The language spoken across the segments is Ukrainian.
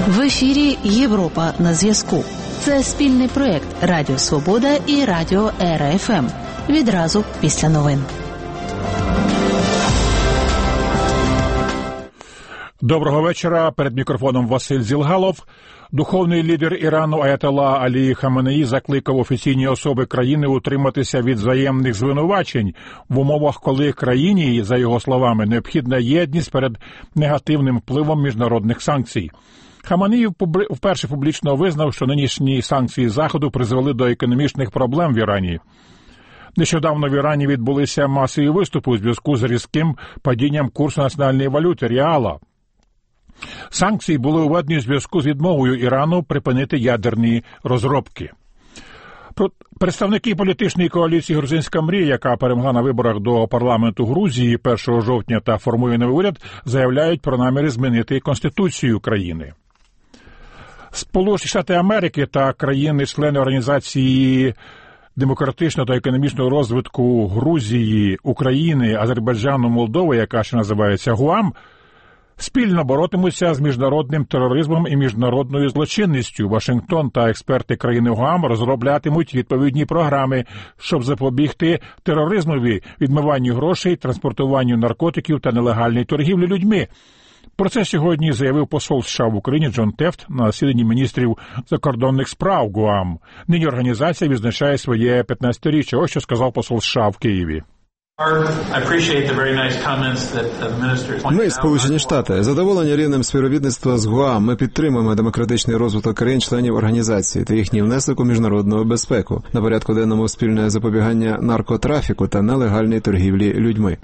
В ефірі «Європа на зв'язку». Це спільний проєкт Радіо Свобода і Радіо РФМ. Відразу після новин. Доброго вечора. Перед мікрофоном Василь Зілгалов. Духовний лідер Ірану Аятолла Алі Хаменеї закликав офіційні особи країни утриматися від взаємних звинувачень в умовах, коли країні, за його словами, необхідна єдність перед негативним впливом міжнародних санкцій. Хаменеї вперше публічно визнав, що нинішні санкції Заходу призвели до економічних проблем в Ірані. Нещодавно в Ірані відбулися масові виступи у зв'язку з різким падінням курсу національної валюти – реала. Санкції були введені у зв'язку з відмовою Ірану припинити ядерні розробки. Представники політичної коаліції «Грузинська мрія», яка перемогла на виборах до парламенту Грузії 1 жовтня та формує новий уряд, заявляють про наміри змінити Конституцію країни. Сполучені Штати Америки та країни-члени Організації демократичного та економічного розвитку Грузії, України, Азербайджану, Молдови, яка ще називається ГУАМ, спільно боротимуться з міжнародним тероризмом і міжнародною злочинністю. Вашингтон та експерти країни ГУАМ розроблятимуть відповідні програми, щоб запобігти тероризмові, відмиванню грошей, транспортуванню наркотиків та нелегальній торгівлі людьми. Про це сьогодні заявив посол США в Україні Джон Тефт на засіданні міністрів закордонних справ ГУАМ. Нині організація відзначає своє 15-річчя. Ось що сказав посол США в Києві. Ми, Сполучені Штати, задоволені рівнем співробітництва з ГУАМ. Ми підтримуємо демократичний розвиток країн-членів організації та їхній внесок у міжнародну безпеку. На порядку денному спільне запобігання наркотрафіку та нелегальній торгівлі людьми.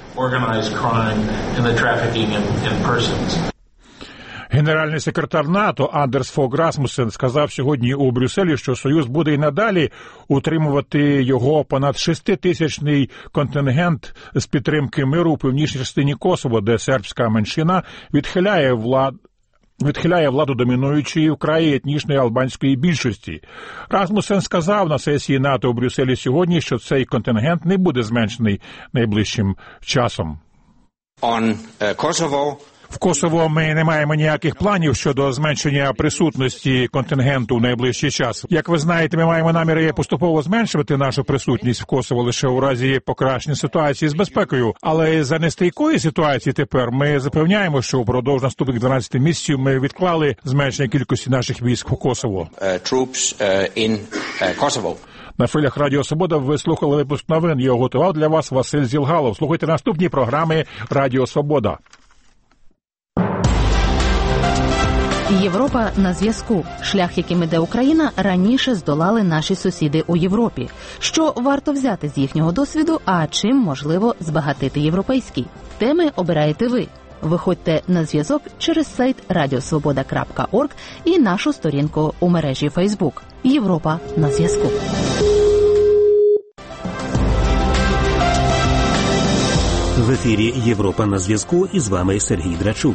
Генеральний секретар НАТО Андерс Фог Расмуссен сказав сьогодні у Брюсселі, що Союз буде й надалі утримувати його понад 6-тисячний контингент з підтримки миру у північній частині Косово, де сербська меншина відхиляє владу домінуючої вкраї етнічної албанської більшості. Расмуссен сказав на сесії НАТО у Брюсселі сьогодні, що цей контингент не буде зменшений найближчим часом. В Косово ми не маємо ніяких планів щодо зменшення присутності контингенту в найближчий час. Як ви знаєте, ми маємо наміри поступово зменшувати нашу присутність в Косово лише у разі покращення ситуації з безпекою. Але за нестійкої ситуації тепер ми запевняємо, що впродовж наступних 12 місяців ми відклали зменшення кількості наших військ у Косово. На хвилях Радіо Свобода ви слухали випуск новин. Його готував для вас Василь Зілгалов. Слухайте наступні програми Радіо Свобода. Європа на зв'язку. Шлях, яким іде Україна, раніше здолали наші сусіди у Європі. Що варто взяти з їхнього досвіду, а чим можливо збагатити європейський? Теми обираєте ви. Виходьте на зв'язок через сайт radiosvoboda.org і нашу сторінку у мережі Facebook. Європа на зв'язку. В ефірі «Європа на зв'язку» і з вами Сергій Драчук.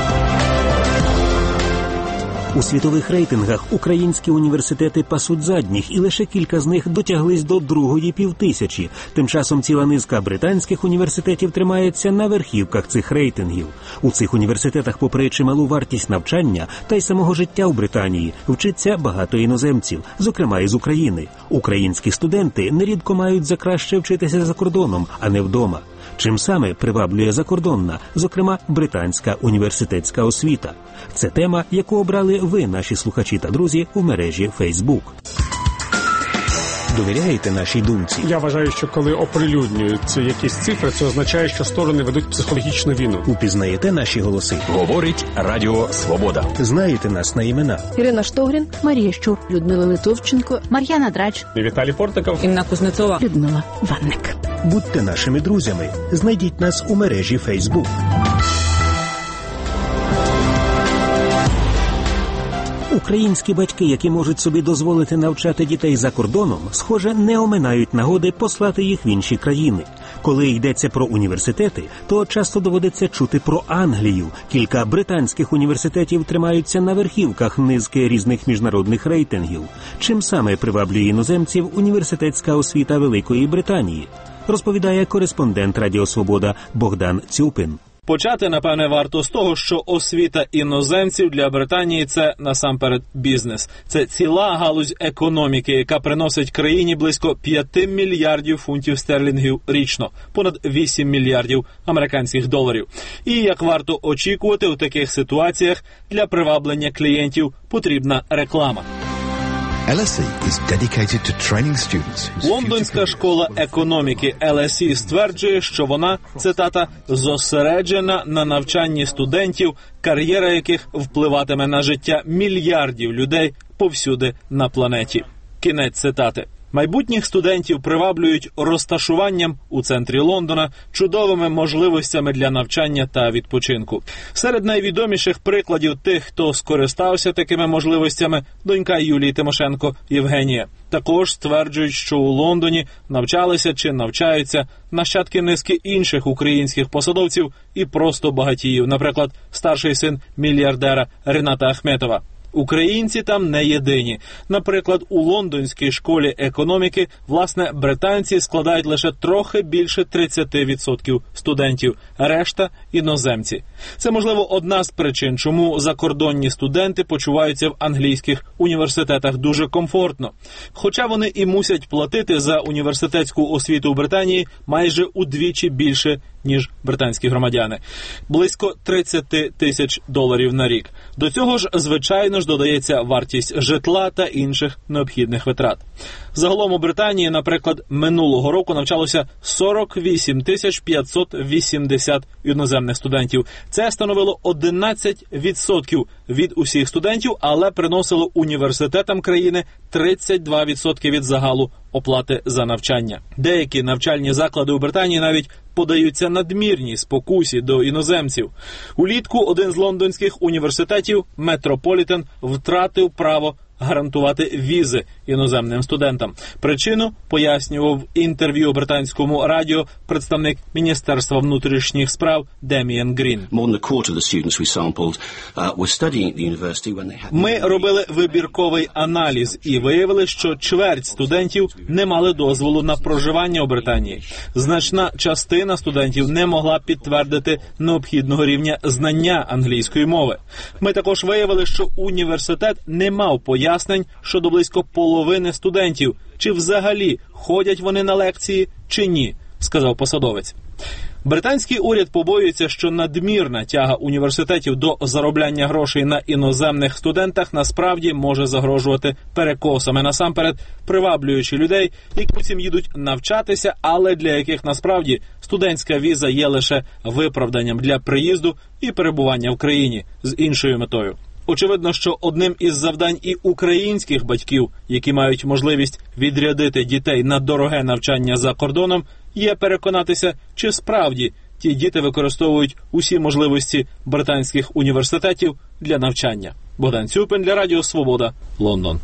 У світових рейтингах українські університети пасуть задніх, і лише кілька з них дотяглись до другої півтисячі. Тим часом ціла низка британських університетів тримається на верхівках цих рейтингів. У цих університетах, попри чималу вартість навчання та й самого життя у Британії, вчиться багато іноземців, зокрема із України. Українські студенти нерідко мають за краще вчитися за кордоном, а не вдома. Чим саме приваблює закордонна, зокрема британська університетська освіта? Це тема, яку обрали ви, наші слухачі та друзі, у мережі Facebook. Довіряєте нашій думці? Я вважаю, що коли оприлюднюють якісь цифри, це означає, що сторони ведуть психологічну війну. Упізнаєте наші голоси? Говорить Радіо Свобода. Знаєте нас на імена? Ірина Штогрін, Марія Щур, Людмила Литовченко, Мар'яна Драч, Віталій Портиков, Інна Кузнецова, Людмила Ванник. Будьте нашими друзями. Знайдіть нас у мережі Facebook. Українські батьки, які можуть собі дозволити навчати дітей за кордоном, схоже, не оминають нагоди послати їх в інші країни. Коли йдеться про університети, то часто доводиться чути про Англію. Кілька британських університетів тримаються на верхівках низки різних міжнародних рейтингів. Чим саме приваблює іноземців університетська освіта Великої Британії? Розповідає кореспондент Радіо Свобода Богдан Цюпин. Почати, напевне, варто з того, що освіта іноземців для Британії – це, насамперед, бізнес. Це ціла галузь економіки, яка приносить країні близько 5 мільярдів фунтів стерлінгів річно, понад 8 мільярдів американських доларів. І, як варто очікувати у таких ситуаціях, для приваблення клієнтів потрібна реклама. Лондонська школа економіки LSE стверджує, що вона, цитата, «зосереджена на навчанні студентів, кар'єра яких впливатиме на життя мільярдів людей повсюди на планеті». Кінець цитати. Майбутніх студентів приваблюють розташуванням у центрі Лондона, чудовими можливостями для навчання та відпочинку. Серед найвідоміших прикладів тих, хто скористався такими можливостями, донька Юлії Тимошенко Євгенія. Також стверджують, що у Лондоні навчалися чи навчаються нащадки низки інших українських посадовців і просто багатіїв, наприклад, старший син мільярдера Рената Ахметова. Українці там не єдині. Наприклад, у лондонській школі економіки, власне, британці складають лише трохи більше 30% студентів, решта – іноземці. Це, можливо, одна з причин, чому закордонні студенти почуваються в англійських університетах дуже комфортно. Хоча вони і мусять платити за університетську освіту у Британії майже удвічі більше, ніж британські громадяни. Близько 30 тисяч доларів на рік. До цього ж, звичайно ж, додається вартість житла та інших необхідних витрат. Загалом у Британії, наприклад, минулого року навчалося 48 580 іноземних студентів. Це становило 11% від усіх студентів, але приносило університетам країни 32% від загалу оплати за навчання. Деякі навчальні заклади у Британії навіть подаються надмірній спокусі до іноземців. Улітку один з лондонських університетів, Метрополітен, втратив право гарантувати візи іноземним студентам. Причину пояснював в інтерв'ю британському радіо представник Міністерства внутрішніх справ Деміан Грін. Ми робили вибірковий аналіз і виявили, що чверть студентів не мали дозволу на проживання у Британії. Значна частина студентів не могла підтвердити необхідного рівня знання англійської мови. Ми також виявили, що університет не мав пояснень щодо близько половини студентів, чи взагалі ходять вони на лекції, чи ні, сказав посадовець. Британський уряд побоюється, що надмірна тяга університетів до заробляння грошей на іноземних студентах насправді може загрожувати перекосами, насамперед приваблюючи людей, які потім їдуть навчатися, але для яких насправді студентська віза є лише виправданням для приїзду і перебування в країні з іншою метою. Очевидно, що одним із завдань і українських батьків, які мають можливість відрядити дітей на дороге навчання за кордоном, є переконатися, чи справді ті діти використовують усі можливості британських університетів для навчання. Богдан Цюпин для Радіо Свобода, Лондон.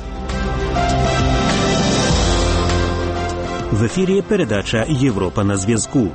В ефірі передача «Європа на зв'язку».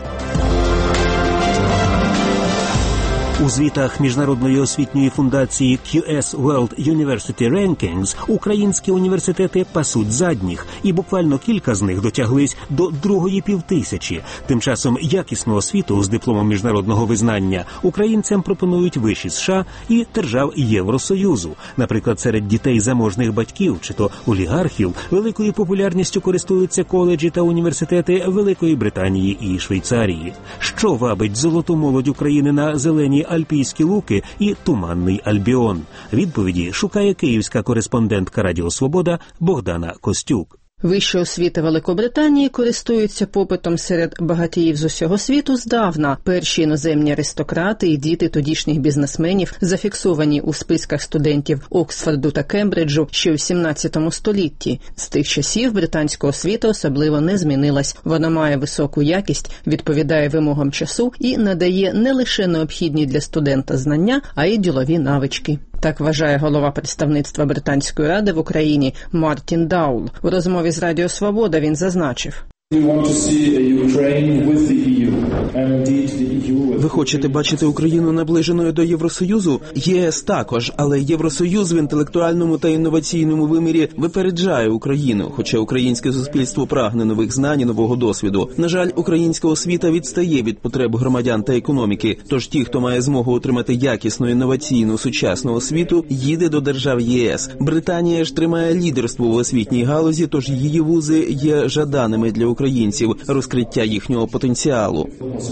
У звітах Міжнародної освітньої фундації QS World University Rankings українські університети пасуть задніх, і буквально кілька з них дотяглись до другої півтисячі. Тим часом якісну освіту з дипломом міжнародного визнання українцям пропонують виші США і держав Євросоюзу. Наприклад, серед дітей заможних батьків чи то олігархів великою популярністю користуються коледжі та університети Великої Британії і Швейцарії. Що вабить золоту молодь України на зелені Альпійські Луки і туманний Альбіон? Відповіді шукає київська кореспондентка Радіо Свобода Богдана Костюк. Вища освіта Великобританії користується попитом серед багатіїв з усього світу здавна. Перші іноземні аристократи і діти тодішніх бізнесменів зафіксовані у списках студентів Оксфорду та Кембриджу ще у 17 столітті. З тих часів британська освіта особливо не змінилась. Вона має високу якість, відповідає вимогам часу і надає не лише необхідні для студента знання, а й ділові навички. Так вважає голова представництва Британської ради в Україні Мартін Даул. У розмові з Радіо Свобода він зазначив: Ви хочете бачити Україну наближеною до Євросоюзу? ЄС також, але Євросоюз в інтелектуальному та інноваційному вимірі випереджає Україну, хоча українське суспільство прагне нових знань і нового досвіду. На жаль, українська освіта відстає від потреб громадян та економіки, тож ті, хто має змогу отримати якісну, інноваційну, сучасну освіту, їде до держав ЄС. Британія ж тримає лідерство в освітній галузі, тож її вузи є жаданими для українців, розкриття їхнього потенціалу.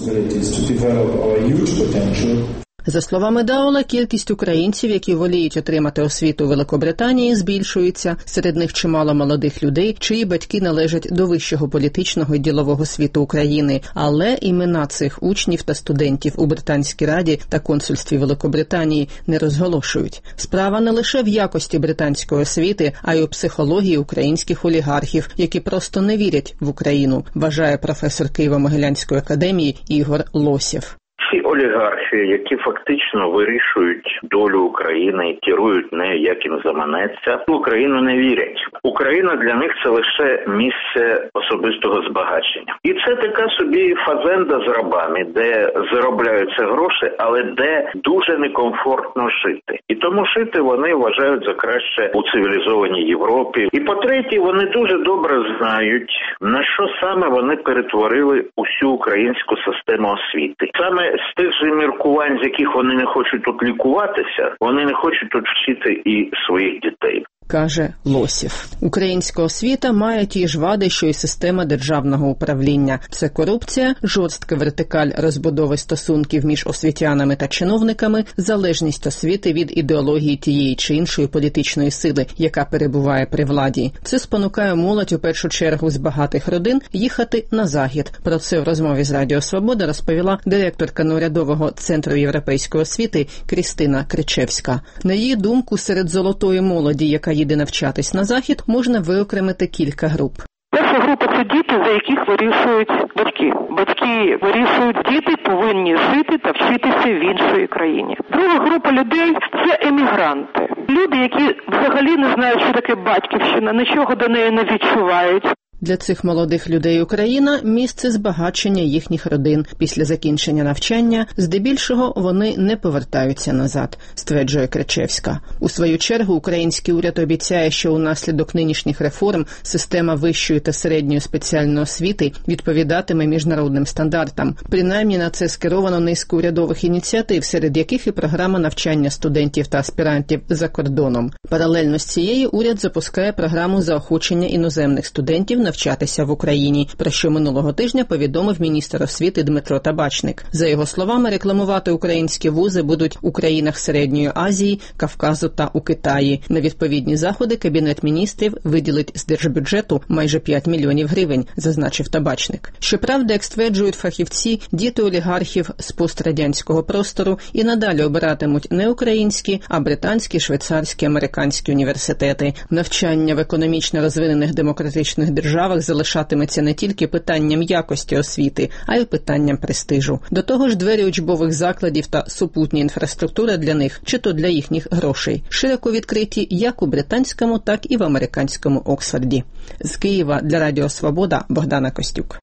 За словами Даула, кількість українців, які воліють отримати освіту у Великобританії, збільшується. Серед них чимало молодих людей, чиї батьки належать до вищого політичного і ділового світу України. Але імена цих учнів та студентів у Британській раді та консульстві Великобританії не розголошують. Справа не лише в якості британської освіти, а й у психології українських олігархів, які просто не вірять в Україну, вважає професор Києво-Могилянської академії Ігор Лосєв. Ці олігархи, які фактично вирішують долю України і керують нею, як їм заманеться, в Україну не вірять. Україна для них – це лише місце особистого збагачення. І це така собі фазенда з рабами, де заробляються гроші, але де дуже некомфортно жити. І тому жити вони вважають за краще у цивілізованій Європі. І по-третє, вони дуже добре знають, на що саме вони перетворили усю українську систему освіти. Саме з тих же міркувань, з яких вони не хочуть тут лікуватися, вони не хочуть тут вчити і своїх дітей. Каже Лосєв. Українська освіта має ті ж вади, що й система державного управління. Це корупція, жорстка вертикаль розбудови стосунків між освітянами та чиновниками, залежність освіти від ідеології тієї чи іншої політичної сили, яка перебуває при владі. Це спонукає молодь у першу чергу з багатих родин їхати на Захід. Про це в розмові з Радіо Свобода розповіла директорка неурядового Центру європейської освіти Крістина Кричевська. На її думку, серед золотої молоді, яка їде навчатись на Захід, можна виокремити кілька груп. Перша група – це діти, за яких вирішують батьки. Батьки вирішують, діти повинні жити та вчитися в іншій країні. Друга група людей – це емігранти. Люди, які взагалі не знають, що таке батьківщина, нічого до неї не відчувають. Для цих молодих людей Україна – місце збагачення їхніх родин. Після закінчення навчання, здебільшого, вони не повертаються назад, стверджує Кричевська. У свою чергу, український уряд обіцяє, що унаслідок нинішніх реформ система вищої та середньої спеціальної освіти відповідатиме міжнародним стандартам. Принаймні на це скеровано низку урядових ініціатив, серед яких і програма навчання студентів та аспірантів за кордоном. Паралельно з цією уряд запускає програму заохочення іноземних студентів навчатися в Україні, про що минулого тижня повідомив міністр освіти Дмитро Табачник. За його словами, рекламувати українські вузи будуть у країнах Середньої Азії, Кавказу та у Китаї. На відповідні заходи Кабінет міністрів виділить з держбюджету майже 5 мільйонів гривень, зазначив Табачник. Щоправда, як стверджують фахівці, діти олігархів з пострадянського простору і надалі обиратимуть не українські, а британські, швейцарські, американські університети. Навчання в економічно розвинених демократичних державах залишатиметься не тільки питанням якості освіти, а й питанням престижу. До того ж, двері учбових закладів та супутня інфраструктура для них, чи то для їхніх грошей, широко відкриті як у британському, так і в американському Оксфорді. З Києва для Радіо Свобода Богдана Костюк.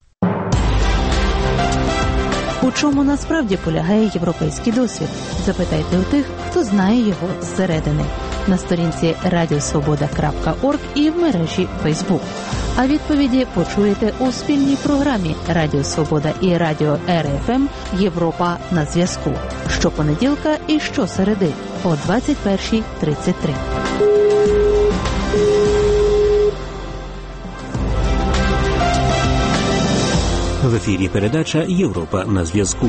У чому насправді полягає європейський досвід? Запитайте у тих, хто знає його зсередини. На сторінці radiosvoboda.org і в мережі Facebook. А відповіді почуєте у спільній програмі Радіо Свобода і Радіо РФМ «Європа на зв'язку». Щопонеділка і щосереди о 21:33. В ефірі передача «Європа на зв'язку».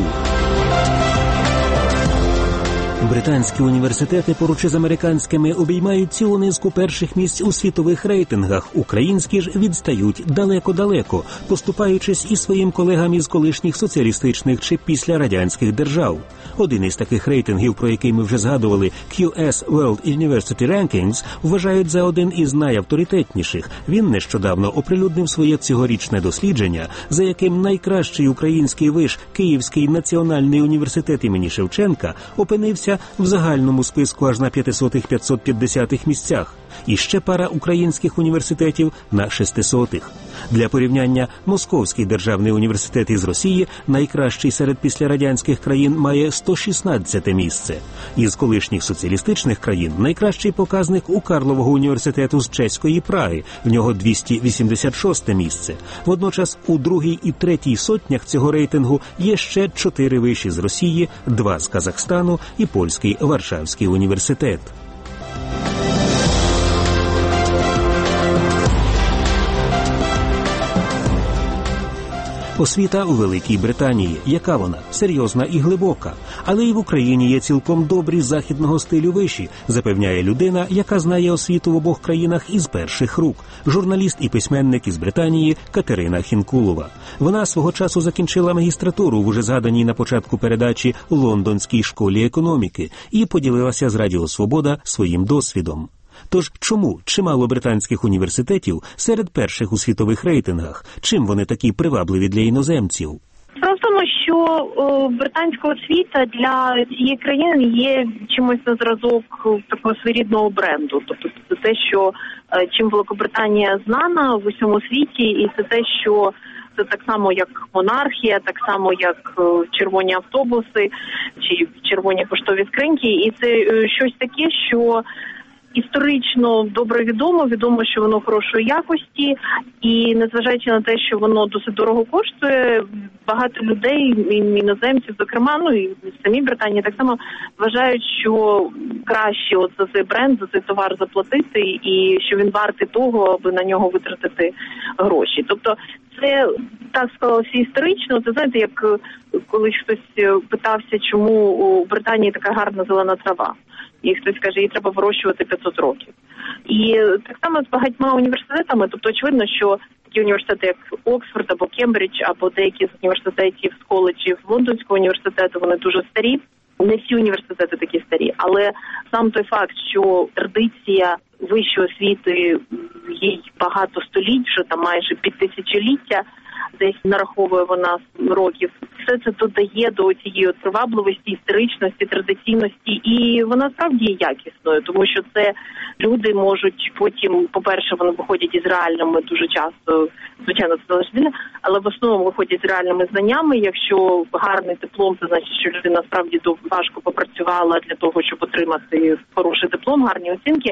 Британські університети поруч із американськими обіймають цілу низку перших місць у світових рейтингах. Українські ж відстають далеко-далеко, поступаючись і своїм колегам із колишніх соціалістичних чи післярадянських держав. Один із таких рейтингів, про який ми вже згадували, QS World University Rankings, вважають за один із найавторитетніших. Він нещодавно оприлюднив своє цьогорічне дослідження, за яким найкращий український виш Київський національний університет імені Шевченка опинився в загальному списку аж на 500-550 місцях. І ще пара українських університетів на 600-х. Для порівняння, Московський державний університет із Росії, найкращий серед післярадянських країн, має 116 місце. Із колишніх соціалістичних країн найкращий показник у Карлового університету з чеської Праги, в нього 286 місце. Водночас у другій і третій сотнях цього рейтингу є ще 4 виші з Росії, 2 з Казахстану і польський Варшавський університет. Освіта у Великій Британії. Яка вона? Серйозна і глибока. Але і в Україні є цілком добрі західного стилю виші, запевняє людина, яка знає освіту в обох країнах із перших рук. Журналіст і письменник із Британії Катерина Хінкулова. Вона свого часу закінчила магістратуру в уже згаданій на початку передачі Лондонській школі економіки і поділилася з Радіо Свобода своїм досвідом. Тож чому чимало британських університетів серед перших у світових рейтингах? Чим вони такі привабливі для іноземців? Справа в тому, що британська освіта для цієї країни є чимось на зразок такого своєрідного бренду. Тобто це те, що чим Великобританія знана в усьому світі, і це те, що це так само, як монархія, так само, як червоні автобуси чи червоні поштові скриньки. І це щось таке, що історично добре відомо, що воно хорошої якості, і незважаючи на те, що воно досить дорого коштує, багато людей, іноземців, зокрема, ну і в самій Британії так само вважають, що краще от за цей бренд, за цей товар заплатити, і що він вартий того, аби на нього витратити гроші. Тобто це так склалося історично. Це, знаєте, як колись хтось питався, чому у Британії така гарна зелена трава. І хтось каже, її треба вирощувати 500 років. І так само з багатьма університетами, тобто очевидно, що такі університети, як Оксфорд або Кембридж, або деякі з університетів, з коледжів Лондонського університету, вони дуже старі. Не всі університети такі старі, але сам той факт, що традиція вищої освіти, їй багато століть, вже там майже півтисячоліття, десь нараховує вона років. Все це додає до цієї привабливості, історичності, традиційності, і вона справді є якісною, тому що це люди можуть потім, по-перше, вони виходять із реальними дуже часто, звичайно, це залежить, але в основному виходять з реальними знаннями. Якщо гарний диплом, це значить, що людина справді важко попрацювала для того, щоб отримати хороший диплом, гарні оцінки,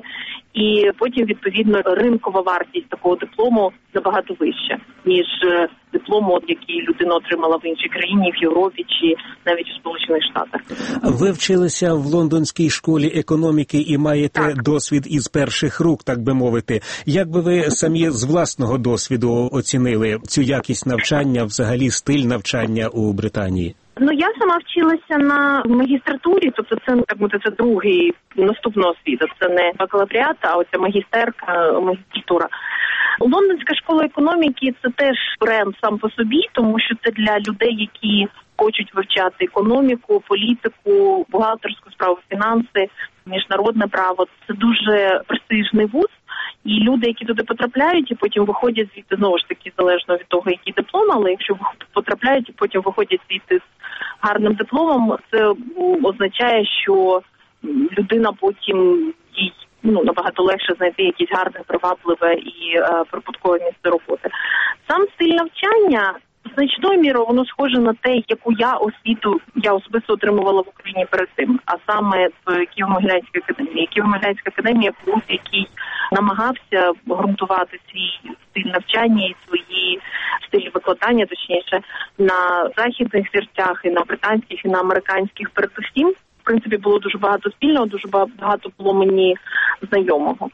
і потім, відповідно, ринкова вартість такого диплому набагато вища, ніж диплому, який людина отримала в іншій країні, в Європі чи навіть у Сполучених Штатах. Ви вчилися в Лондонській школі економіки і маєте досвід із перших рук, так би мовити. Як би ви самі з власного досвіду оцінили цю якість навчання, взагалі стиль навчання у Британії? Ну, я сама вчилася на магістратурі, тобто це, так мовити, це другий наступна освіта. Це не бакалавріат, а оця магістратура. Лондонська школа економіки – це теж бренд сам по собі, тому що це для людей, які хочуть вивчати економіку, політику, бухгалтерську справу, фінанси, міжнародне право. Це дуже престижний вуз. І люди, які туди потрапляють, і потім виходять звідти, знову ж таки, залежно від того, який диплом, але якщо потрапляють і потім виходять звідти з гарним дипломом, це означає, що людина потім їй набагато легше знайти якесь гарне, привабливе і прибуткове місце роботи. Сам стиль навчання значною мірою воно схоже на те, яку освіту я особисто отримувала в Україні перед цим, а саме в Києво-Могилянській академії. Києво-Могилянська академія – вуз, який намагався ґрунтувати свій стиль навчання і свої стиль викладання, точніше, на західних зірцях, і на британських, і на американських передусім. В принципі, було дуже багато спільного, дуже багато було мені знайомого.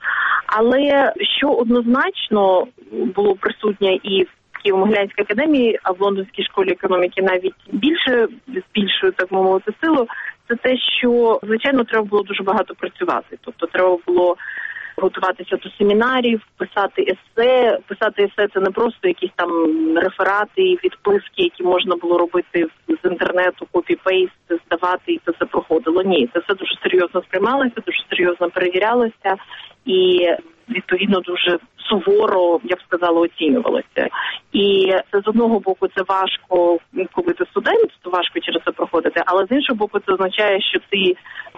Але що однозначно було присутнє і в Києво-Могилянській академії, а в Лондонській школі економіки навіть більше, з більшою, так мовити, силою, це те, що, звичайно, треба було дуже багато працювати. Тобто треба було готуватися до семінарів, писати есе. Писати есе – це не просто якісь там реферати і відписки, які можна було робити з інтернету, копі-пейст, здавати, і це все проходило. Ні, це все дуже серйозно сприймалося, дуже серйозно перевірялося і, відповідно, дуже суворо, я б сказала, оцінювалося. І це, з одного боку, це важко, коли ти студент, то важко через це проходити, але з іншого боку, це означає, що ти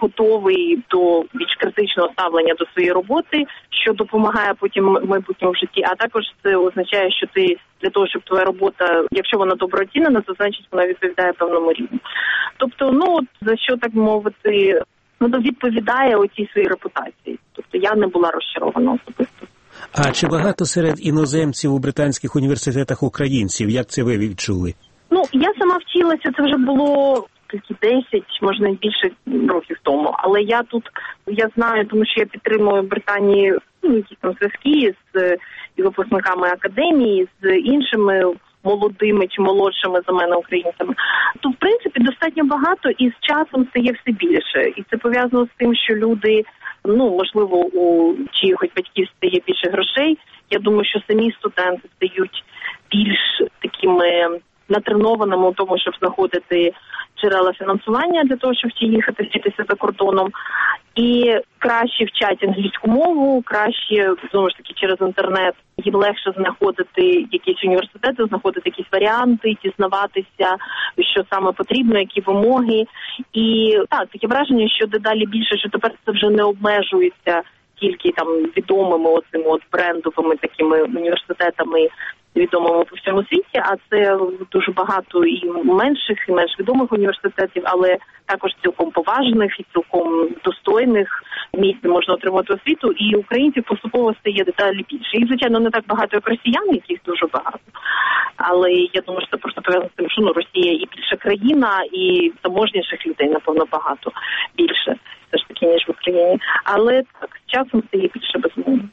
готовий до більш критичного ставлення до своєї роботи, що допомагає потім в майбутньому житті. А також це означає, що ти для того, щоб твоя робота, якщо вона добре оцінена, то значить вона відповідає певному рівню. Тобто, за що, так мовити, відповідає оцій своїй репутації. Тобто я не була розчарована особисто. А чи багато серед іноземців у британських університетах українців? Як це ви відчули? Я сама вчилася, це вже було 10, можна більше років тому. Але я знаю, тому що я підтримую в Британії якісь там зв'язки з випускниками академії, з іншими молодими чи молодшими за мене українцями. То, в принципі, достатньо багато і з часом стає все більше. І це пов'язано з тим, що люди, можливо, у чиїхось батьків стає більше грошей. Я думаю, що самі студенти стають більш такими натренованими у тому, щоб знаходити джерела фінансування для того, щоб їхати вчитися за кордоном. І краще вчать англійську мову, краще, знову ж таки, через інтернет їм легше знаходити якісь університети, знаходити якісь варіанти, дізнаватися, що саме потрібно, які вимоги. І таке враження, що дедалі більше, що тепер це вже не обмежується тільки там відомими брендовими такими університетами, відомими по всьому світі, а це дуже багато і менших, і менш відомих університетів, але також цілком поважних і цілком достойних місць, де можна отримати освіту, і українців поступово стає деталі більше. Їх, звичайно, не так багато, як росіян, яких дуже багато. Але я думаю, що це просто пов'язано з тим, що Росія і більша країна, і заможніших людей, напевно, багато більше, все ж таки, ніж в Україні. Але так, з часом стає більше, безумовно.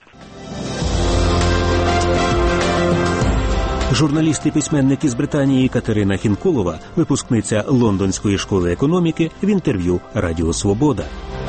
Журналіст і письменник із Британії Катерина Хінколова, випускниця Лондонської школи економіки, в інтерв'ю Радіо Свобода.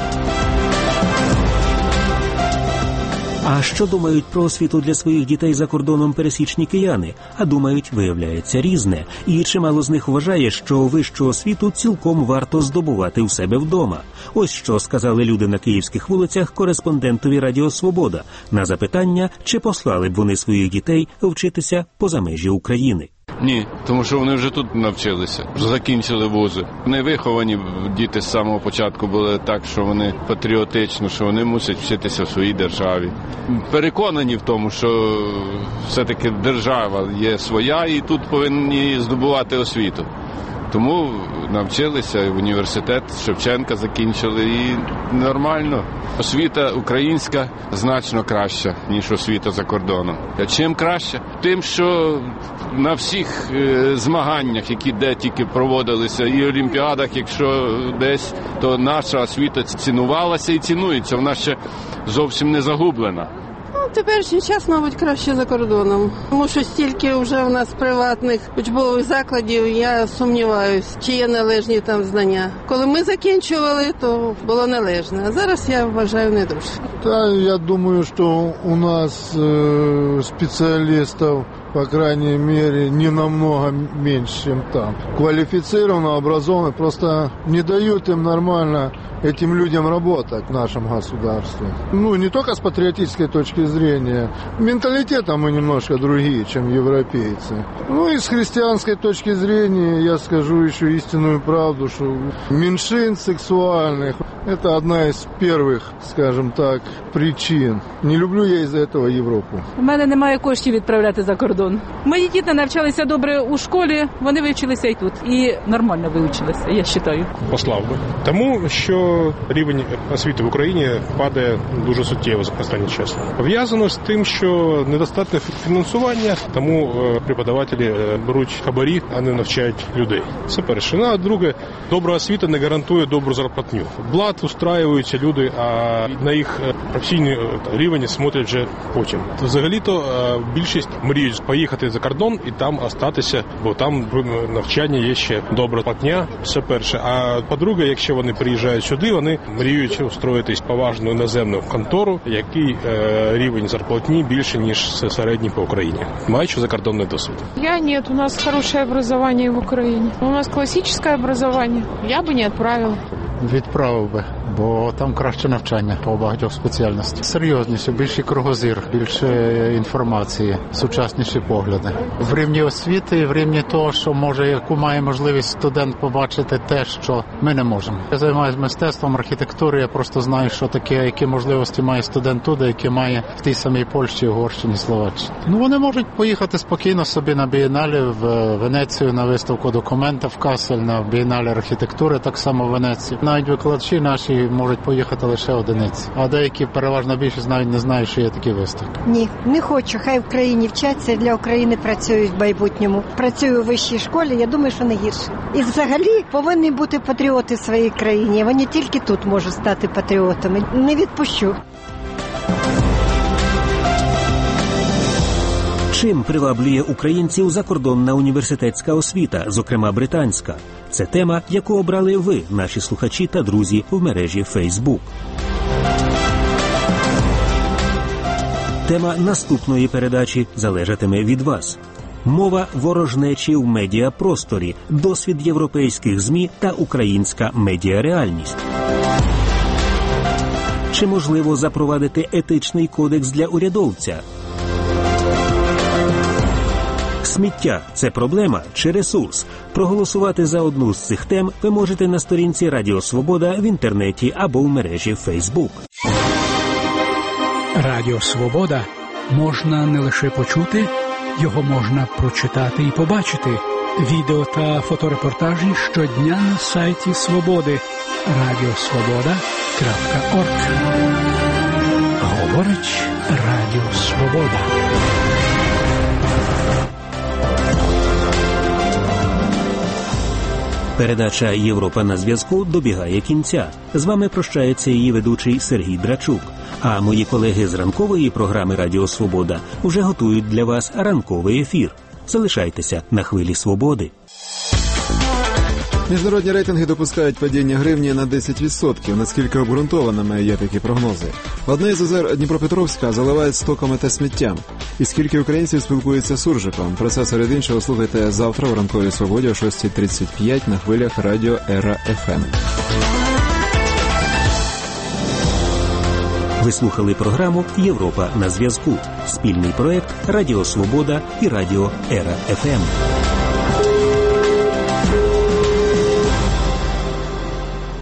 А що думають про освіту для своїх дітей за кордоном пересічні кияни? А думають, виявляється, різне. І чимало з них вважає, що вищу освіту цілком варто здобувати у себе вдома. Ось що сказали люди на київських вулицях кореспондентові Радіо Свобода на запитання, чи послали б вони своїх дітей вчитися поза межі України. Ні, тому що вони вже тут навчилися, вже закінчили вузи. Вони виховані, діти з самого початку були так, що вони патріотично, що вони мусять вчитися в своїй державі. Переконані в тому, що все-таки держава є своя і тут повинні здобувати освіту. Тому навчилися, в університет Шевченка закінчили і нормально. Освіта українська значно краща, ніж освіта за кордоном. А чим краще? Тим, що на всіх змаганнях, які де тільки проводилися, і олімпіадах, якщо десь, то наша освіта цінувалася і цінується. Вона ще зовсім не загублена. Теперішній час, мабуть, краще за кордоном. Тому що стільки вже у нас приватних учбових закладів, я сумніваюсь, чи є належні там знання. Коли ми закінчували, то було належне. А зараз, я вважаю, не дуже. Та, я думаю, що у нас спеціалістів, по крайней мере, не намного меньше, чем там. Квалифицированно, образованно, просто не дают им нормально этим людям работать в нашем государстве. Не только с патриотической точки зрения. Менталитетом мы немножко другие, чем европейцы. И с христианской точки зрения я скажу еще истинную правду, что меньшин сексуальных – это одна из первых, скажем так, причин. Не люблю я из-за этого Европу. У мене немає коштів відправляти за кордон. Мої діти навчалися добре у школі, вони вивчилися і тут. І нормально вивчилися, я вважаю. Послав би. Тому, що рівень освіти в Україні падає дуже суттєво за останній час. Пов'язано з тим, що недостатнє фінансування, тому преподавателі беруть хабарі, а не навчають людей. Це перше. А друге, добра освіта не гарантує добру зарплатню. Блат устраюються люди, а на їх професійний рівень смотрять вже потім. Взагалі-то більшість мріють поїхати за кордон і там остатися, бо там в навчанні є ще добра платня, це перше. А по-друге, якщо вони приїжджають сюди, вони мріють устроїтись поважну іноземну контору, який рівень зарплатні більше, ніж середній по Україні. Маючи закордонний досвід. Я нет, у нас хорошее образование в Украине. У нас классическое образование. Я бы не отправила. відправив би, бо там краще навчання по багатьох спеціальностях. Серйозніше, більший кругозір, більше інформації, сучасніші погляди. В рівні освіти, в рівні того, що яку має можливість студент побачити те, що ми не можемо. Я займаюся мистецтвом, архітектурою, я просто знаю, що таке, які можливості має студент туди, які має в тій самій Польщі, Угорщині, Словаччині. Вони можуть поїхати спокійно собі на бієнале в Венецію, на виставку документа в Касель, на бієнале архітектури, так само в Венеції. Навіть викладачі наші можуть поїхати лише одиниці. А деякі, переважно більшість, навіть не знають, що є такі виставки. Ні, не хочу. Хай в країні вчаться, для України працюють в майбутньому. Працюю у вищій школі, я думаю, що не гірше. І взагалі повинні бути патріоти в своїй країні. Вони тільки тут можуть стати патріотами. Не відпущу. Чим приваблює українців закордонна університетська освіта, зокрема британська? Це тема, яку обрали ви, наші слухачі та друзі, в мережі Facebook. Тема наступної передачі залежатиме від вас. Мова ворожнечі в медіапросторі, досвід європейських ЗМІ та українська медіареальність. Чи можливо запровадити етичний кодекс для урядовця? Сміття – це проблема чи ресурс? Проголосувати за одну з цих тем ви можете на сторінці Радіо Свобода в інтернеті або в мережі Facebook. Радіо Свобода можна не лише почути, його можна прочитати і побачити. Відео та фоторепортажі щодня на сайті Свободи radiosvoboda.org. Говорить Радіо Свобода. Передача «Європа на зв'язку» добігає кінця. З вами прощається її ведучий Сергій Драчук. А мої колеги з ранкової програми «Радіо Свобода» вже готують для вас ранковий ефір. Залишайтеся на хвилі свободи. Міжнародні рейтинги допускають падіння гривні на 10%. Наскільки обґрунтованими є такі прогнози? Одне із озер Дніпропетровська заливають стоками та сміттям. І скільки українців спілкуються з суржиком? Про це серед іншого слухайте завтра у ранковій свободі о 6:35 на хвилях радіо Ера ФМ. Ви слухали програму «Європа на зв'язку». Спільний проект «Радіо Свобода» і радіо Ера ФМ.